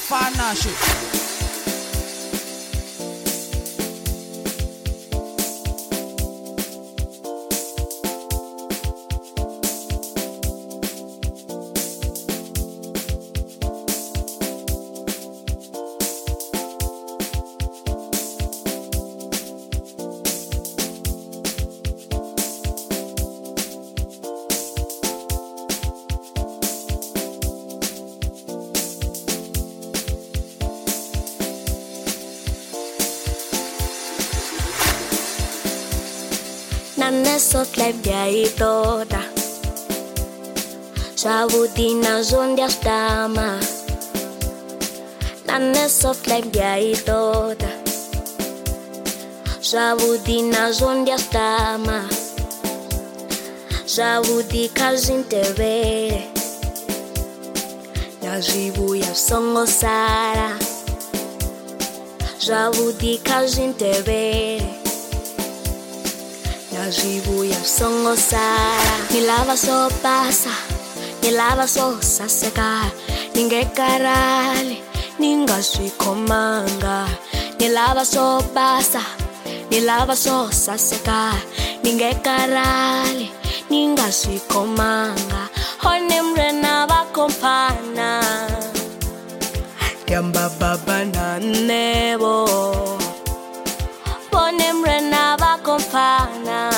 fana shit. Nane soft life dia toda Savudi na zondia stama Nane soft life dia toda Savudi na zondia stama Savudi kazintevere Nazibuya songo sara Savudi kazintevere Nazibuya songo sara Nilava so pasa Nilava so saseka Ningekarale Ningaswikomanga Nilava so pasa Nilava so saseka Ningekarale Ningaswikomanga Honemrena bakompana Tiamba baba na nebo Honemrena bakompana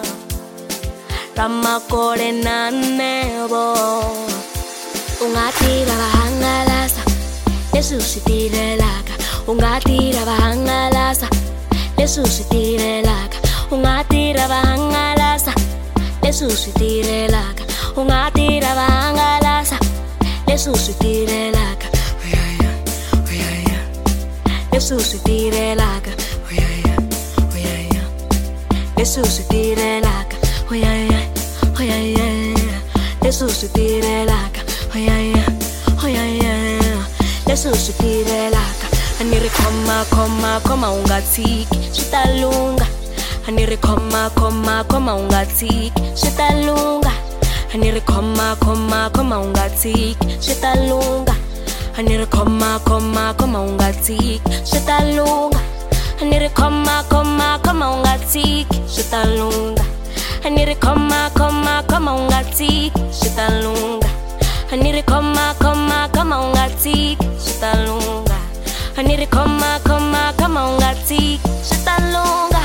Ramakore na nebo Ungatira bahangalasa Lesusitire laka Ungatira bahangalasa Lesusitire laka Ungatira bahangalasa Lesusitire laka Ungatira bahangalasa Lesusitire laka Lesusitire laka Lesusitire laka Lesusitire laka Lesusitire laka Anire koma ungatiki Shitalunga Anire koma ungatiki Shitalunga Anire koma ungatiki Shitalunga Anire koma ungatiki Shitalunga Anire koma ungatiki Shitalunga Anire koma ungatiki Shitalunga Anire koma ungatiki Shitalunga Anire koma ungatiki Shitalunga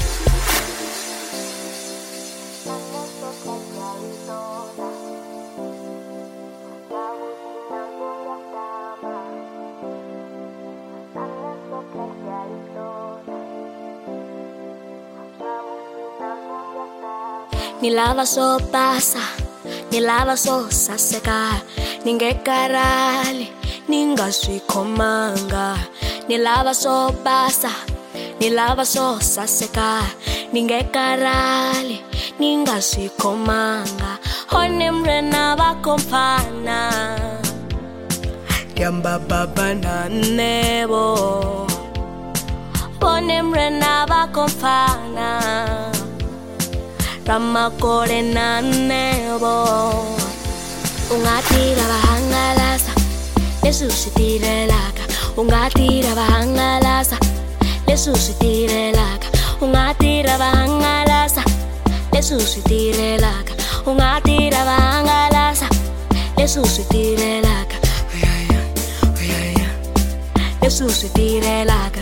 Nilava so pasa, nilava so saseka Ningekarale, ningaswikomanga Nilava so pasa, nilava so saseka Ningekarale, ningaswikomanga Honemrena bakompana Tiamba baba na nebo Honemrena bakompana Ramakore na nebo Ungatira bahangalasa Lesusitire laka Ungatira bahangalasa Lesusitire laka Ungatira bahangalasa Lesusitire laka Ungatira bahangalasa Lesusitire laka Lesusitire laka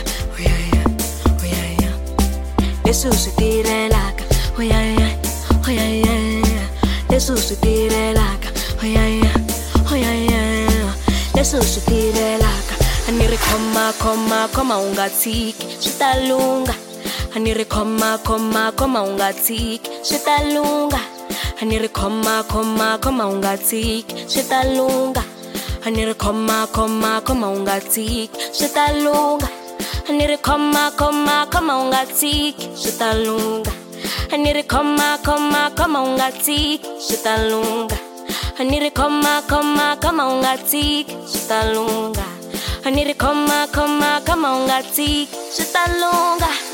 Lesusitire laka Lesusitire laka Lesusitire laka Anire koma ungatiki Shitalunga Anire koma ungatiki Shitalunga Anire koma ungatiki Shitalunga Anire koma ungatiki Shitalunga Anire koma ungatiki Shitalunga Anire koma ungatiki Shitalunga Anire koma ungatiki Shitalunga Anire koma ungatiki Shitalunga